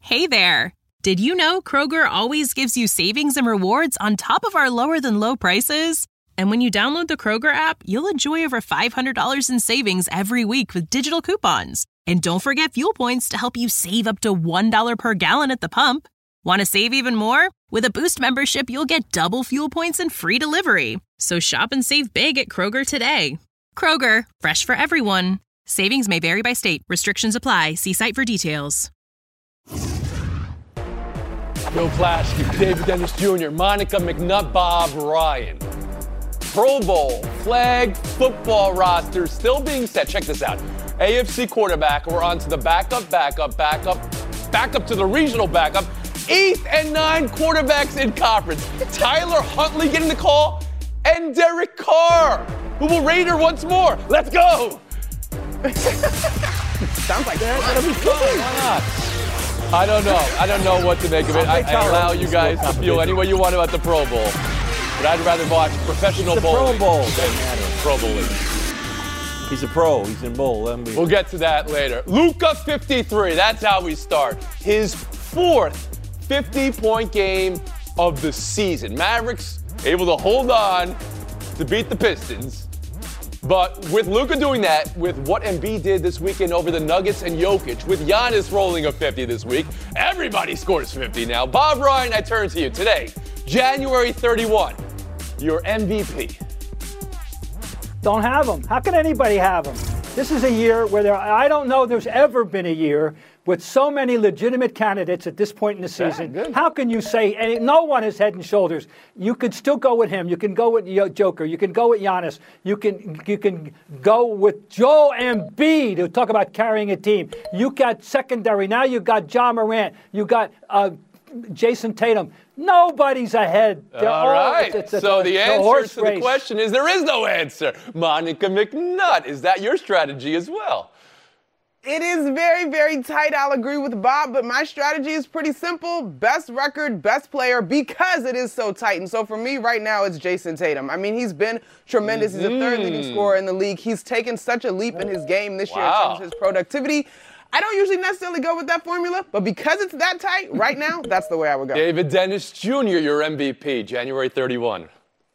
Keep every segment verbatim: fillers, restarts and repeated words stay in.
Hey there! Did you know Kroger always gives you savings and rewards on top of our lower-than-low prices? And when you download the Kroger app, you'll enjoy over five hundred dollars in savings every week with digital coupons. And don't forget fuel points to help you save up to one dollar per gallon at the pump. Want to save even more? With a Boost membership, you'll get double fuel points and free delivery. So shop and save big at Kroger today. Kroger, fresh for everyone. Savings may vary by state. Restrictions apply. See site for details. Bill Plaschke, David Dennis Junior, Monica McNutt, Bob Ryan. Pro Bowl flag football roster still being set. Check this out. A F C quarterback. We're on to the backup, backup, backup, backup to the regional backup. Eighth and nine quarterbacks in conference. Tyler Huntley getting the call, and Derek Carr, who will Raider once more. Let's go. Sounds like that. That'll be fun. Why not? I don't know. I don't know what to make of it. I, I allow you guys to feel any way you want about the Pro Bowl. But I'd rather watch professional it's bowling Pro Bowl. than Pro Bowl league. He's a pro. He's in bowl. Be- we'll get to that later. Luka fifty-three. That's how we start. His fourth fifty-point game of the season. Mavericks able to hold on to beat the Pistons. But with Luka doing that, with what Embiid did this weekend over the Nuggets and Jokic, with Giannis rolling a fifty this week, everybody scores fifty now. Bob Ryan, I turn to you today. January thirty-first, your M V P. Don't have him. How can anybody have him? This is a year where there, I don't know there's ever been a year with so many legitimate candidates at this point in the season. Yeah, how can you say any, no one is head and shoulders? You could still go with him. You can go with Joker. You can go with Giannis. You can you can go with Joel Embiid to talk about carrying a team. You got secondary. Now you got Ja Morant. You got uh, Jason Tatum. Nobody's ahead. They're all right. It's, it's, so a, the answer to race. the question is there is no answer. Monica McNutt, is that your strategy as well? It is very, very tight. I'll agree with Bob, but my strategy is pretty simple. Best record, best player, because it is so tight. And so for me right now, it's Jason Tatum. I mean, he's been tremendous. Mm-hmm. He's the third leading scorer in the league. He's taken such a leap in his game this wow. year in terms of his productivity. I don't usually necessarily go with that formula, but because it's that tight right now, that's the way I would go. David Dennis Junior, your M V P, January thirty-first.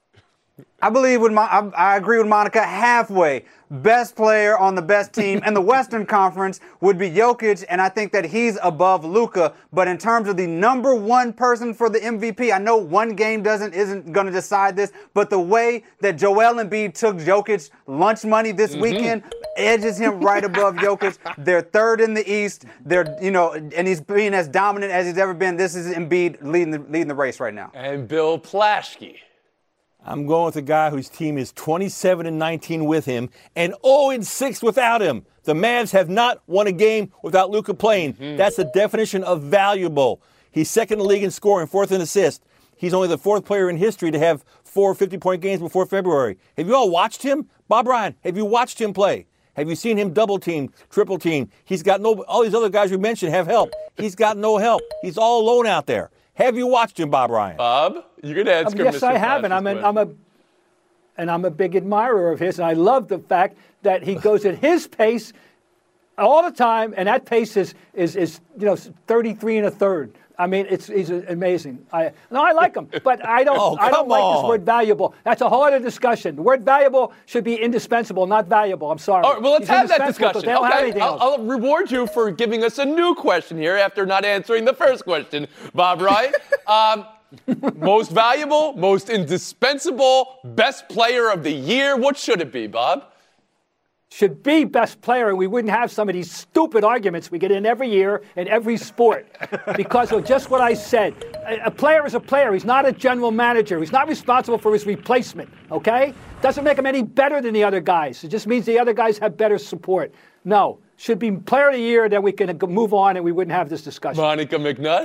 I believe with my, I, I agree with Monica halfway. Best player on the best team in the Western Conference would be Jokic, and I think that he's above Luka. But in terms of the number one person for the M V P, I know one game doesn't isn't going to decide this, but the way that Joel Embiid took Jokic's lunch money this mm-hmm. weekend edges him right above Jokic. They're third in the East. They're you know, and he's being as dominant as he's ever been. This is Embiid leading the leading the race right now. And Bill Plaschke. I'm going with a guy whose team is twenty-seven and nineteen with him and oh and six without him. The Mavs have not won a game without Luka playing. Mm-hmm. That's the definition of valuable. He's second in the league in scoring, fourth in assists. He's only the fourth player in history to have four fifty-point games before February. Have you all watched him? Bob Ryan, have you watched him play? Have you seen him double team, triple team? He's got no, all these other guys we mentioned have help. He's got no help. He's all alone out there. Have you watched him, Bob Ryan? Bob, you can answer. Um, yes, Mister I have, and I'm, an, I'm a, and I'm a big admirer of his, and I love the fact that he goes at his pace all the time, and that pace is is, is you know thirty-three and a third. I mean, it's he's amazing. I no, I like him, but I don't. oh, I don't like on. this word valuable. That's a whole other discussion. The word valuable should be indispensable, not valuable. I'm sorry. All right, well, let's he's have that indispensable discussion. They don't okay, have anything I'll, else. I'll reward you for giving us a new question here after not answering the first question, Bob Ryan. um, most valuable, most indispensable, best player of the year. What should it be, Bob? Should be best player, and we wouldn't have some of these stupid arguments we get in every year in every sport because of just what I said. A, a player is a player. He's not a general manager. He's not responsible for his replacement, okay? Doesn't make him any better than the other guys. It just means the other guys have better support. No. Should be player of the year, then we can move on and we wouldn't have this discussion. Monica McNutt?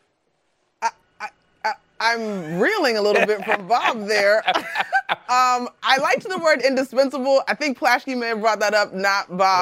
I'm reeling a little bit from Bob there. um, I liked the word indispensable. I think Plaschke may have brought that up, not Bob.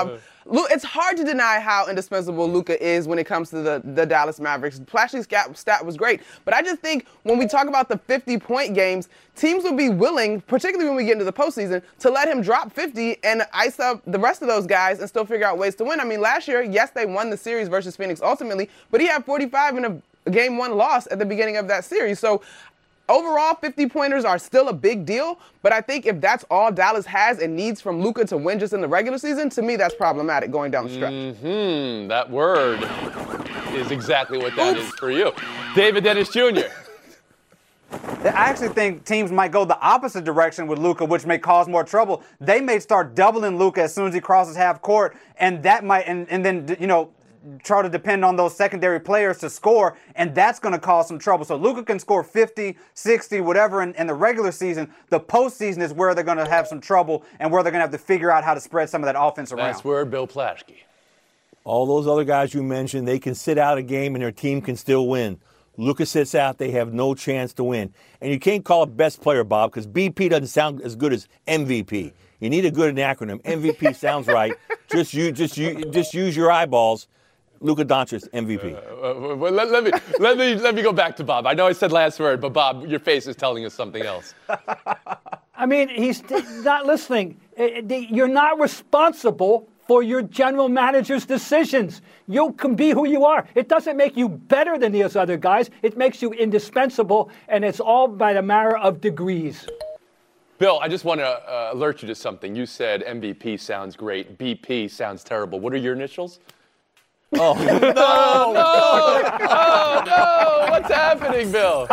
Lu- it's hard to deny how indispensable Luka is when it comes to the, the Dallas Mavericks. Plashley's stat, stat was great, but I just think when we talk about the fifty-point games, teams would be willing, particularly when we get into the postseason, to let him drop fifty and ice up the rest of those guys and still figure out ways to win. I mean, last year, yes, they won the series versus Phoenix ultimately, but he had forty-five in a game one loss at the beginning of that series. So overall, fifty-pointers are still a big deal, but I think if that's all Dallas has and needs from Luka to win just in the regular season, to me, that's problematic going down the stretch. Mm-hmm. That word is exactly what that Oops. is for you. David Dennis Junior I actually think teams might go the opposite direction with Luka, which may cause more trouble. They may start doubling Luka as soon as he crosses half court, and that might, and, and then, you know, try to depend on those secondary players to score, and that's going to cause some trouble. So Luka can score fifty, sixty, whatever in, in the regular season. The postseason is where they're going to have some trouble and where they're going to have to figure out how to spread some of that offense around. That's where Bill Plaschke. All those other guys you mentioned, they can sit out a game and their team can still win. Luka sits out, they have no chance to win. And you can't call it best player, Bob, because B P doesn't sound as good as M V P. You need a good acronym. M V P sounds right. Just you, just you, just use your eyeballs. Luka Doncic, M V P. Uh, well, let, let me let me let me go back to Bob. I know I said last word, but Bob, your face is telling us something else. I mean, he's not listening. You're not responsible for your general manager's decisions. You can be who you are. It doesn't make you better than those other guys. It makes you indispensable, and it's all by the matter of degrees. Bill, I just want to uh, alert you to something. You said M V P sounds great. B P sounds terrible. What are your initials? Oh, no, no, oh, no, what's happening, Bill?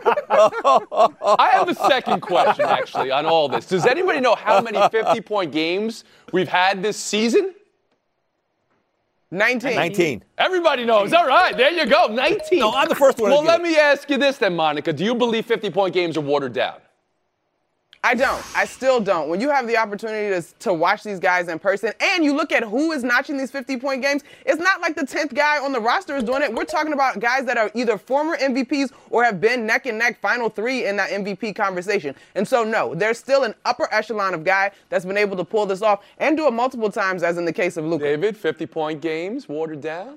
I have a second question, actually, on all this. Does anybody know how many fifty-point games we've had this season? nineteen. nineteen. Everybody knows. All right, there you go, nineteen. No, I'm the first one to Well, get let it. me ask you this then, Monica. Do you believe fifty-point games are watered down? I don't. I still don't. When you have the opportunity to, to watch these guys in person and you look at who is notching these fifty-point games, it's not like the tenth guy on the roster is doing it. We're talking about guys that are either former M V Ps or have been neck and neck final three in that M V P conversation. And so, no, there's still an upper echelon of guy that's been able to pull this off and do it multiple times, as in the case of Luka. David, fifty-point games watered down?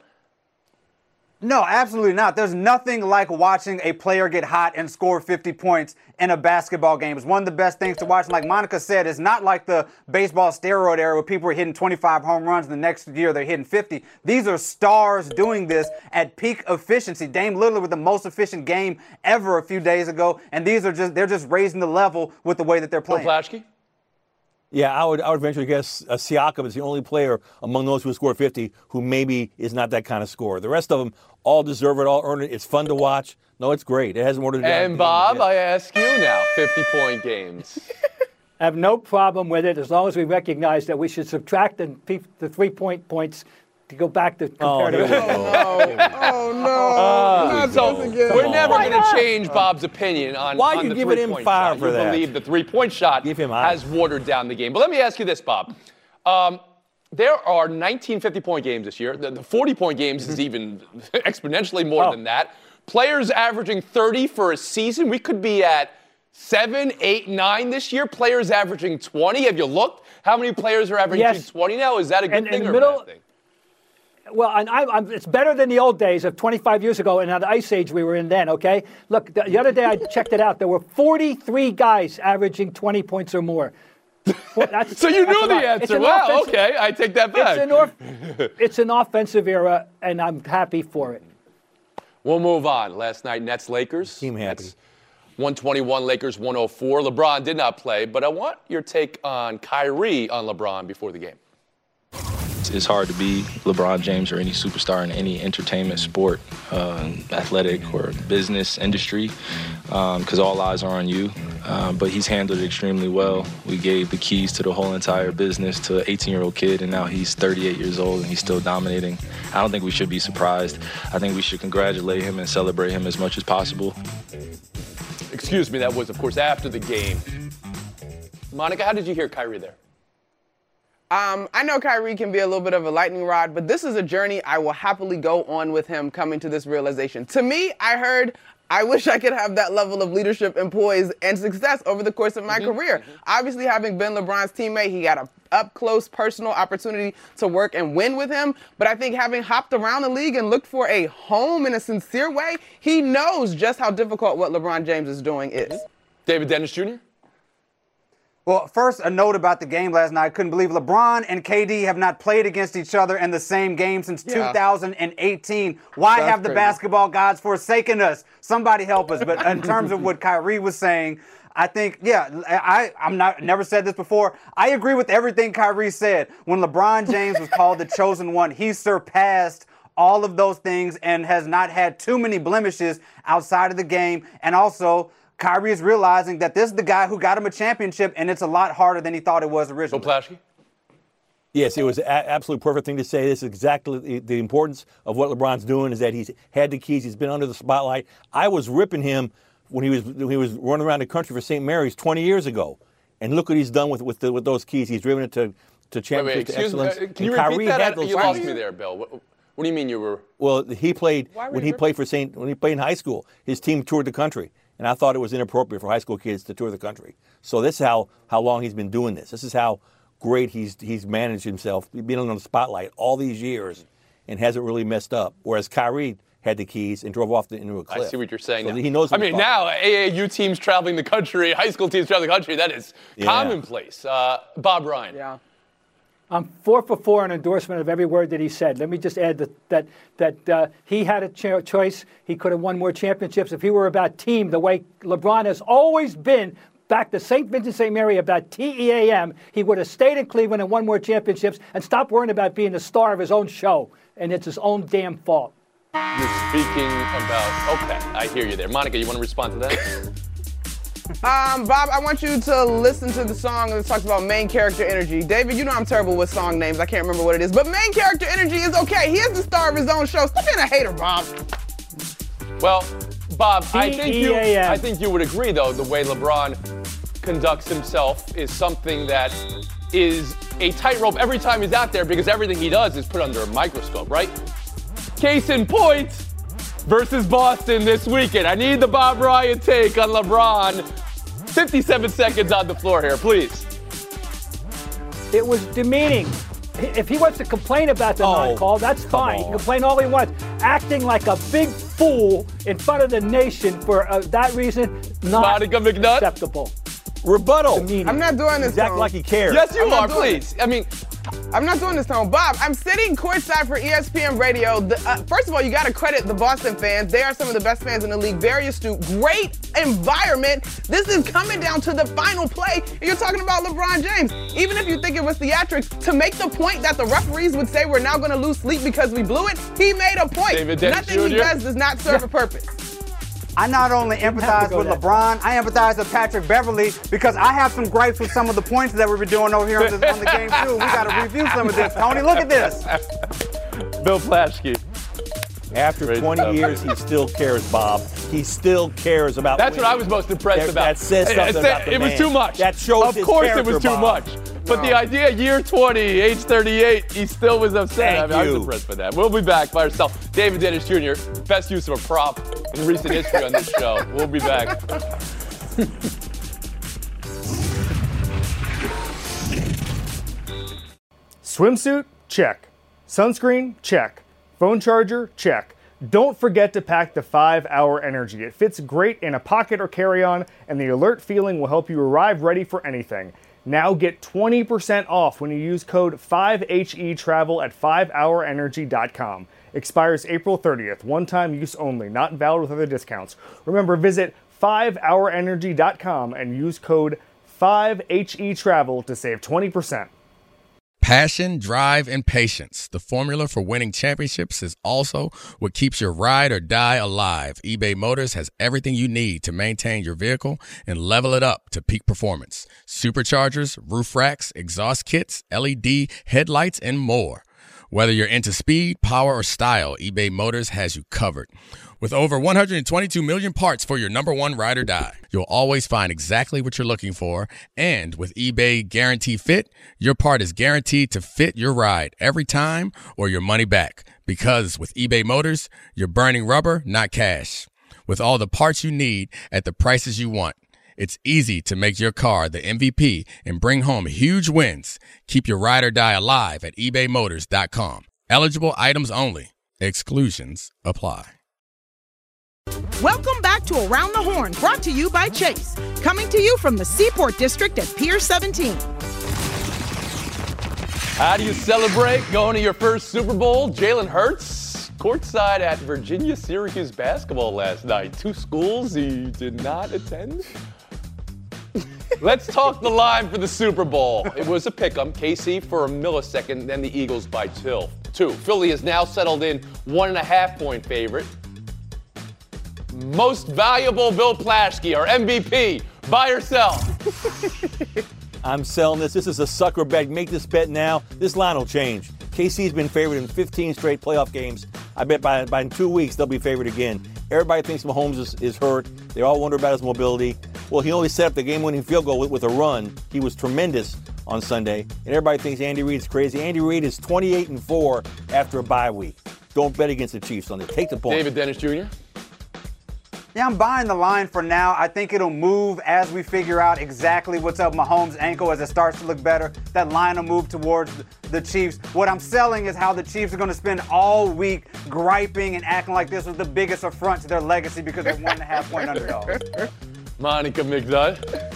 No, absolutely not. There's nothing like watching a player get hot and score fifty points in a basketball game. It's one of the best things to watch. Like Monica said, it's not like the baseball steroid era where people are hitting twenty-five home runs and the next year they're hitting fifty. These are stars doing this at peak efficiency. Dame Lillard with the most efficient game ever a few days ago, and these are just they're just raising the level with the way that they're playing. Bill Plaschke? Yeah, I would I would venture to guess uh, Siakam is the only player among those who scored fifty who maybe is not that kind of scorer. The rest of them all deserve it, all earn it. It's fun to watch. No, it's great. It hasn't watered down. And Bob, I ask you now, fifty-point games. I have no problem with it as long as we recognize that we should subtract the, the three-point points to go back to comparative. Oh, no. Oh, no. Uh, Not So this again. we're never Why going to not? change Bob's opinion on, Why on you the giving him three-point fire shot. for You that? believe the three-point shot Give him ice. has watered down the game. But let me ask you this, Bob. Um, there are nineteen fifty-point games this year. The, the forty-point games is even exponentially more Oh. than that. Players averaging thirty for a season. We could be at seven, eight, nine this year. Players averaging twenty. Have you looked? How many players are averaging Yes. twenty now? Is that a good And- thing and or a middle- bad thing? Well, and I, I'm, it's better than the old days of twenty-five years ago and the ice age we were in then, okay? Look, the, the other day I checked it out. There were forty-three guys averaging twenty points or more. Well, that's- So you that's knew a the lot. It's answer. an Wow, offensive- okay. I take that back. It's an, orf- it's an offensive era, and I'm happy for it. We'll move on. Last night, Nets Lakers. Team happy. Nets one twenty-one, Lakers one oh four. LeBron did not play, but I want your take on Kyrie on LeBron before the game. It's hard to be LeBron James or any superstar in any entertainment sport, uh, athletic or business industry, because um, all eyes are on you. Uh, but he's handled it extremely well. We gave the keys to the whole entire business to an eighteen-year-old kid, and now he's thirty-eight years old and he's still dominating. I don't think we should be surprised. I think we should congratulate him and celebrate him as much as possible. Excuse me, that was, of course, after the game. Monica, how did you hear Kyrie there? Um, I know Kyrie can be a little bit of a lightning rod, but this is a journey I will happily go on with him coming to this realization. To me, I heard I wish I could have that level of leadership and poise and success over the course of my mm-hmm. career. Mm-hmm. Obviously, having been LeBron's teammate, he got a up-close personal opportunity to work and win with him. But I think having hopped around the league and looked for a home in a sincere way, he knows just how difficult what LeBron James is doing is. Mm-hmm. David Dennis Junior? Well, first, a note about the game last night. I couldn't believe LeBron and K D have not played against each other in the same game since yeah. two thousand eighteen. Why That's have the crazy. basketball gods forsaken us? Somebody help us. But in terms of what Kyrie was saying, I think, yeah, I, I'm not, never said this before. I agree with everything Kyrie said. When LeBron James was called the chosen one, he surpassed all of those things and has not had too many blemishes outside of the game. And also, Kyrie is realizing that this is the guy who got him a championship, and it's a lot harder than he thought it was originally. Bill Plaschke? Yes, it was an absolute perfect thing to say. This is exactly the, the importance of what LeBron's doing is that he's had the keys. He's been under the spotlight. I was ripping him when he was when he was running around the country for Saint Mary's twenty years ago, and look what he's done with with, the, with those keys. He's driven it to to championship wait, wait, to excellence. Me, can you and repeat Kyrie that? Had you lost me there, Bill. What, what do you mean you were? Well, he played when he played for Saint when he played in high school. His team toured the country. And I thought it was inappropriate for high school kids to tour the country. So this is how, how long he's been doing this. This is how great he's he's managed himself, being on the spotlight all these years, and hasn't really messed up. Whereas Kyrie had the keys and drove off the, into a cliff. I see what you're saying. So now. He knows. I mean, now A A U teams traveling the country, high school teams traveling the country, that is yeah. commonplace. Uh, Bob Ryan. Yeah. I'm four for four in endorsement of every word that he said. Let me just add that that that uh, he had a cho- choice. He could have won more championships if he were about team, the way LeBron has always been. Back to Saint Vincent Saint Mary about T E A M, he would have stayed in Cleveland and won more championships and stopped worrying about being the star of his own show. And it's his own damn fault. You're speaking about. Okay, I hear you there, Monica. You want to respond to that? Um, Bob, I want you to listen to the song that talks about main character energy. David, you know I'm terrible with song names. I can't remember what it is. But main character energy is okay. He is the star of his own show. Stop being a hater, Bob. Well, Bob, I think you I think you would agree, though, the way LeBron conducts himself is something that is a tightrope every time he's out there because everything he does is put under a microscope, right? Case in point, versus Boston this weekend. I need the Bob Ryan take on LeBron. fifty-seven seconds on the floor here, please. It was demeaning. If he wants to complain about the oh, non-call, that's fine. He can complain all he wants. Acting like a big fool in front of the nation for uh, that reason, not Monica McNutt. acceptable. Rebuttal. Demeaning. I'm not doing this. He's acting like he cares. Yes, you I'm are, please. It. I mean, I'm not doing this, Tom. Bob, I'm sitting courtside for E S P N Radio. The, uh, first of all, you got to credit the Boston fans. They are some of the best fans in the league. Very astute. Great environment. This is coming down to the final play, and you're talking about LeBron James. Even if you think it was theatrics, to make the point that the referees would say we're now going to lose sleep because we blew it, he made a point. David Dennis Nothing Junior he does does not serve a purpose. I not only empathize with LeBron, I empathize with Patrick Beverley because I have some gripes with some of the points that we've been doing over here on, this, on the game, too. We got to review some of this. Tony, look at this. Bill Plaschke. After Great twenty stuff. years, he still cares, Bob. He still cares about That's winning. what I was most impressed that, about. That says something it, about the It was man. too much. That shows Of his course character, it was too Bob. much. But No. the idea, year twenty, age thirty-eight, he still was upset. Thank I, mean, I was you. impressed by that. We'll be back by ourselves. David Dennis Junior, best use of a prop in recent history on this show. We'll be back. Swimsuit? Check. Sunscreen? Check. Phone charger? Check. Don't forget to pack the five hour Energy. It fits great in a pocket or carry-on, and the alert feeling will help you arrive ready for anything. Now get twenty percent off when you use code five H E travel at five hour energy dot com. Expires April thirtieth. One-time use only. Not valid with other discounts. Remember, visit five hour energy dot com and use code five H E travel to save twenty percent. Passion, drive, and patience. The formula for winning championships is also what keeps your ride or die alive. eBay Motors has everything you need to maintain your vehicle and level it up to peak performance. Superchargers, roof racks, exhaust kits, L E D headlights, and more. Whether you're into speed, power, or style, eBay Motors has you covered. With over one hundred twenty-two million parts for your number one ride or die, you'll always find exactly what you're looking for. And with eBay Guarantee Fit, your part is guaranteed to fit your ride every time or your money back. Because with eBay Motors, you're burning rubber, not cash. with all the parts you need at the prices you want. It's easy to make your car the M V P and bring home huge wins. Keep your ride or die alive at ebay motors dot com. Eligible items only. Exclusions apply. Welcome back to Around the Horn, brought to you by Chase. Coming to you from the Seaport District at Pier seventeen. How do you celebrate going to your first Super Bowl? Jalen Hurts, courtside at Virginia-Syracuse basketball last night. Two schools he did not attend. Let's talk the line for the Super Bowl. It was a pick-em. K C for a millisecond, then the Eagles by two. Two. Philly is now settled in one and a half point favorite. Most valuable Bill Plaschke, our M V P. Buy or sell? I'm selling this. This is a sucker bet. Make this bet now. This line will change. K C's been favored in fifteen straight playoff games. I bet by, by in two weeks they'll be favored again. Everybody thinks Mahomes is, is hurt. They all wonder about his mobility. Well, he only set up the game-winning field goal with, with a run. He was tremendous on Sunday. And everybody thinks Andy Reid's crazy. Andy Reid is twenty-eight and four after a bye week. Don't bet against the Chiefs Sunday. Take the point. David Dennis Junior Yeah, I'm buying the line for now. I think it'll move as we figure out exactly what's up Mahomes' ankle as it starts to look better. That line will move towards the Chiefs. What I'm selling is how the Chiefs are going to spend all week griping and acting like this was the biggest affront to their legacy because they're one and a half point underdogs. Monica McNutt.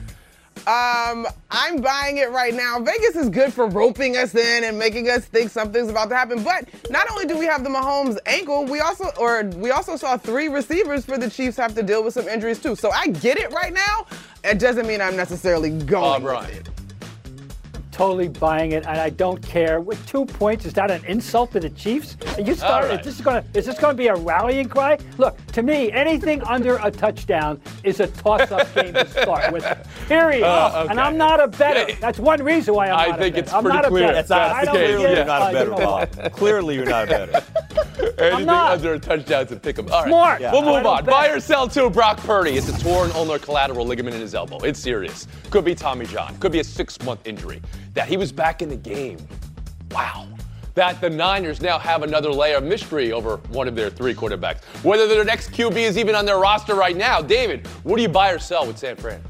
Um, I'm buying it right now. Vegas is good for roping us in and making us think something's about to happen. But not only do we have the Mahomes ankle, we also or we also saw three receivers for the Chiefs have to deal with some injuries too. So I get it right now. It doesn't mean I'm necessarily going Oh, with it. Totally buying it, and I don't care. With two points, is that an insult to the Chiefs? Are you start, right. is this going to is this going to be a rallying cry? Look, to me, anything under a touchdown is a toss-up game to start with. Period. Uh, okay. And I'm not a bettor. That's one reason why I'm I not think a it's bettor. I'm pretty not clear. a bettor. That's not I the don't case. get You're it. not Uh, a better you know Bob. what? Clearly, you're not a better. Anything not. under a touchdown to pick 'em. All right. Smart. Yeah. We'll I move don't on. bet. Buy or sell to Brock Purdy. It's a torn ulnar collateral ligament in his elbow. It's serious. Could be Tommy John. Could be a six-month injury. That he was back in the game. Wow. That the Niners now have another layer of mystery over one of their three quarterbacks. Whether their next Q B is even on their roster right now. David, what do you buy or sell with San Fran?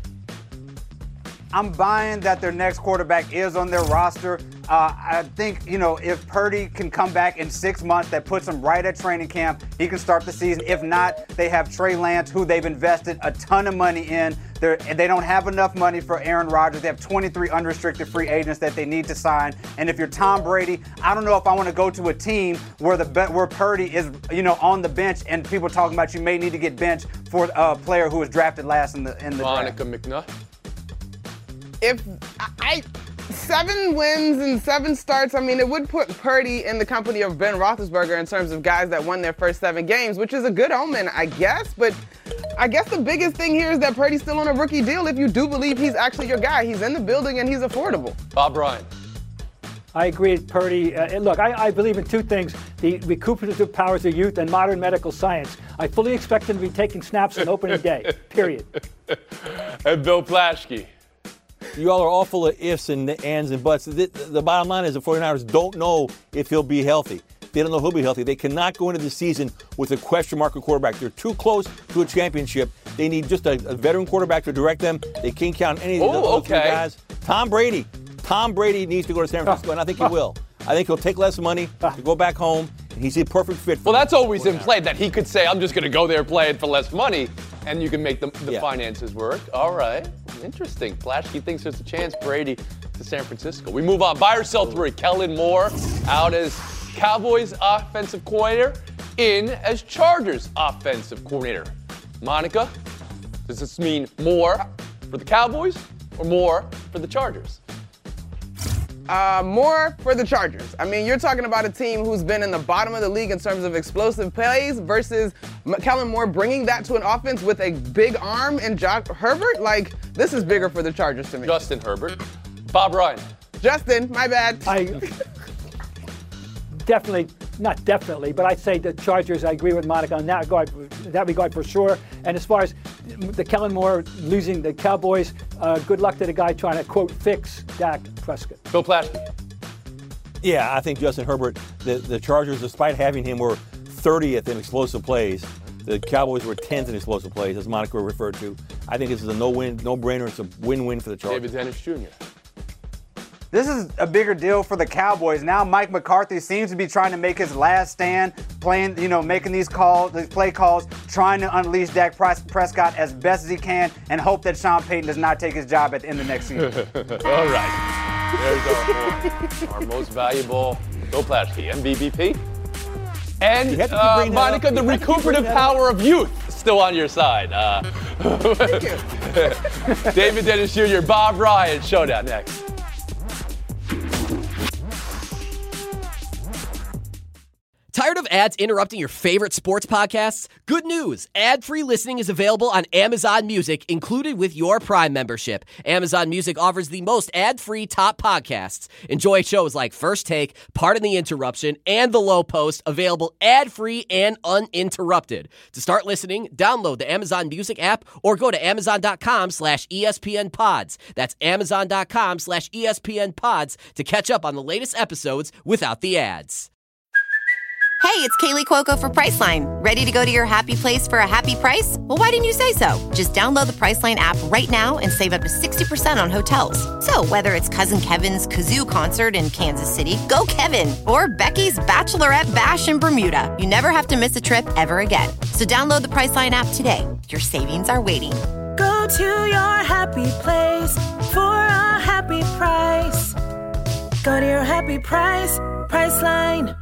I'm buying that their next quarterback is on their roster. Uh, I think, you know, if Purdy can come back in six months, that puts him right at training camp. He can start the season. If not, they have Trey Lance, who they've invested a ton of money in. They're, they don't have enough money for Aaron Rodgers. They have twenty-three unrestricted free agents that they need to sign. And if you're Tom Brady, I don't know if I want to go to a team where the where Purdy is, you know, on the bench and people talking about you may need to get benched for a player who was drafted last in the in the Monica draft. McNutt. If I, I seven wins and seven starts, I mean, it would put Purdy in the company of Ben Roethlisberger in terms of guys that won their first seven games, which is a good omen, I guess. But I guess the biggest thing here is that Purdy's still on a rookie deal if you do believe he's actually your guy. He's in the building and he's affordable. Bob Ryan. I agree with Purdy. Uh, look, I, I believe in two things, the recuperative powers of youth and modern medical science. I fully expect him to be taking snaps on opening day, period. And Bill Plaschke. You all are all full of ifs and ands and buts. The, the bottom line is the 49ers don't know if he'll be healthy. They don't know if he'll be healthy. They cannot go into the season with a question mark at quarterback. They're too close to a championship. They need just a, a veteran quarterback to direct them. They can't count any of the Oh, other three okay. guys. Tom Brady. Tom Brady needs to go to San Francisco, and I think he will. I think he'll take less money to go back home, and he's a perfect fit for Well, that's the always in 49ers. play, that he could say, I'm just going to go there play it for less money, and you can make the, the Yeah. finances work. All right. Interesting. Plaschke thinks there's a chance Brady to San Francisco. We move on. Buy or sell three. Kellen Moore out as Cowboys offensive coordinator, in as Chargers offensive coordinator. Monica, does this mean more for the Cowboys or more for the Chargers? Uh, more for the Chargers. I mean, you're talking about a team who's been in the bottom of the league in terms of explosive plays versus Kellen Moore bringing that to an offense with a big arm and Josh Herbert. Like, this is bigger for the Chargers to me. Justin Herbert. Bob Ryan. Justin, my bad. I definitely, not definitely, but I'd say the Chargers, I agree with Monica on that regard, that regard for sure. And as far as the Kellen Moore losing the Cowboys, uh, good luck to the guy trying to, quote, fix Dak Prescott. Bill Plaschke. Yeah, I think Justin Herbert, the, the Chargers, despite having him, were thirtieth in explosive plays. The Cowboys were tenth in explosive plays, as Monica referred to. I think this is a no-win, no-brainer. It's a win-win for the Chargers. David Dennis Junior This is a bigger deal for the Cowboys. Now Mike McCarthy seems to be trying to make his last stand, playing, you know, making these calls, these play calls, trying to unleash Dak Prescott as best as he can, and hope that Sean Payton does not take his job at the end of next season. All right. There's our, our most valuable Bill Plaschke, M V P. And uh, Monica, the recuperative power of youth still on your side. Uh, Thank you. David Dennis Junior, Bob Ryan, Showdown next. Tired of ads interrupting your favorite sports podcasts? Good news! Ad-free listening is available on Amazon Music, included with your Prime membership. Amazon Music offers the most ad-free top podcasts. Enjoy shows like First Take, Pardon the Interruption, and The Low Post, available ad-free and uninterrupted. To start listening, download the Amazon Music app or go to amazon.com slash ESPN pods. That's amazon.com slash ESPN pods to catch up on the latest episodes without the ads. Hey, it's Kaylee Cuoco for Priceline. Ready to go to your happy place for a happy price? Well, why didn't you say so? Just download the Priceline app right now and save up to sixty percent on hotels. So whether it's Cousin Kevin's Kazoo Concert in Kansas City, go Kevin, or Becky's Bachelorette Bash in Bermuda, you never have to miss a trip ever again. So download the Priceline app today. Your savings are waiting. Go to your happy place for a happy price. Go to your happy price, Priceline.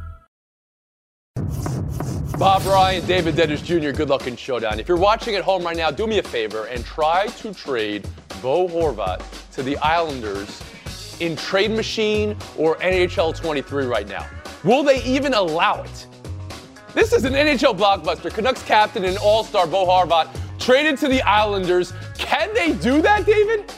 Bob Ryan, David Dennis Junior, good luck in Showdown. If you're watching at home right now, do me a favor and try to trade Bo Horvat to the Islanders in Trade Machine or N H L twenty-three right now. Will they even allow it? This is an N H L blockbuster. Canucks captain and all-star Bo Horvat traded to the Islanders. Can they do that, David?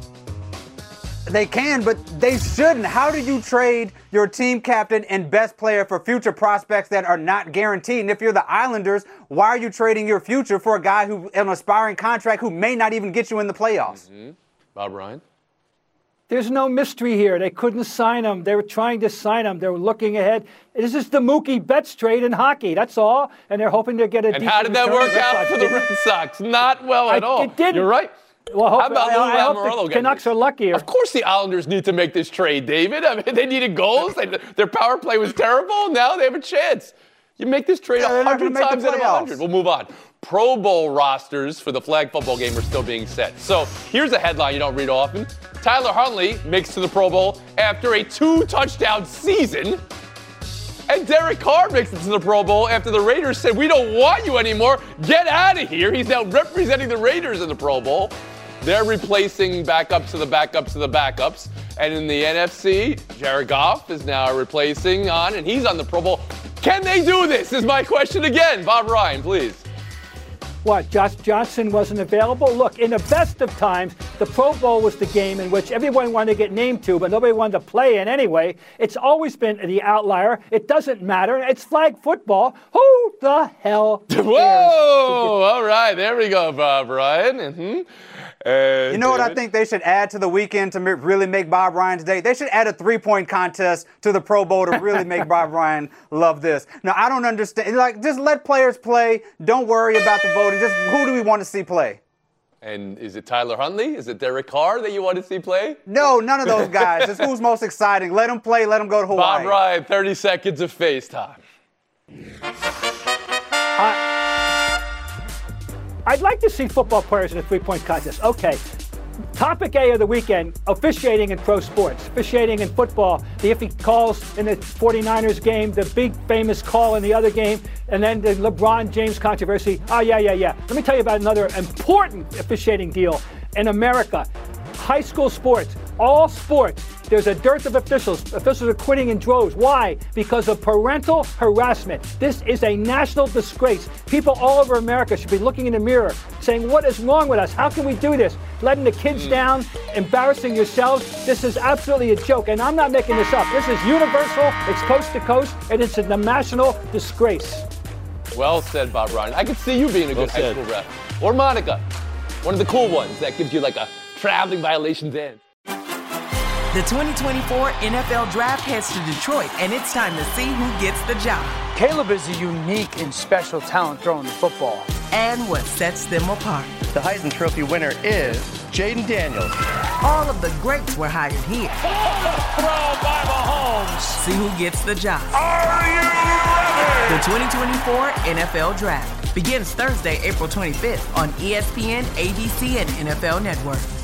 They can, but they shouldn't. How do you trade your team captain and best player for future prospects that are not guaranteed? And if you're the Islanders, why are you trading your future for a guy who an aspiring contract who may not even get you in the playoffs? Mm-hmm. Bob Ryan? There's no mystery here. They couldn't sign him. They were trying to sign him. They were looking ahead. This is the Mookie Betts trade in hockey. That's all. And they're hoping to get a And how did that work out for the Red Sox? Not well at I, all. It didn't. You're right. Well, hope, How about I, Lou I hope Lamoriello the Canucks are luckier. Of course the Islanders need to make this trade, David. I mean, they needed goals. They, their power play was terrible. Now they have a chance. You make this trade a yeah, hundred times out of a hundred. We'll move on. Pro Bowl rosters for the flag football game are still being set. So here's a headline you don't read often. Tyler Huntley makes to the Pro Bowl after a two-touchdown season. And Derek Carr makes it to the Pro Bowl after the Raiders said, we don't want you anymore. Get out of here. He's now representing the Raiders in the Pro Bowl. They're replacing backups to the backups to the backups. And in the N F C, Jared Goff is now replacing on, and he's on the Pro Bowl. Can they do this is my question again. Bob Ryan, please. What, Josh Johnson wasn't available? Look, in the best of times, the Pro Bowl was the game in which everyone wanted to get named to, but nobody wanted to play in anyway. It's always been the outlier. It doesn't matter. It's flag football. Who the hell cares? Whoa! All right, there we go, Bob Ryan. Mm-hmm. Uh, you know what David? I think they should add to the weekend to really make Bob Ryan's day? They should add a three-point contest to the Pro Bowl to really make Bob Ryan love this. Now, I don't understand. Like, just let players play. Don't worry about the voting. Just who do we want to see play? And is it Tyler Huntley? Is it Derek Carr that you want to see play? No, none of those guys. Just who's most exciting. Let them play. Let them go to Hawaii. Bob Ryan, thirty seconds of FaceTime. Uh, I'd like to see football players in a three-point contest. Okay. Topic A of the weekend, officiating in pro sports. Officiating in football. The iffy calls in the forty-niners game, the big famous call in the other game, and then the LeBron James controversy. Oh, yeah, yeah, yeah. Let me tell you about another important officiating deal in America. High school sports, all sports, there's a dearth of officials. Officials are quitting in droves. Why? Because of parental harassment. This is a national disgrace. People all over America should be looking in the mirror saying, what is wrong with us? How can we do this? Letting the kids mm. down, embarrassing yourselves. This is absolutely a joke. And I'm not making this up. This is universal. It's coast to coast. And it's a national disgrace. Well said, Bob Ryan. I could see you being a well good said. high school ref. Or Monica, one of the cool ones that gives you like a traveling violations in. The twenty twenty-four N F L Draft heads to Detroit, and it's time to see who gets the job. Caleb is a unique and special talent throwing the football. And what sets them apart. The Heisman Trophy winner is Jaden Daniels. All of the greats were hired here. Throw by Mahomes. See who gets the job. Are you ready? The twenty twenty-four N F L Draft begins Thursday, April twenty-fifth on E S P N, A B C, and N F L Network.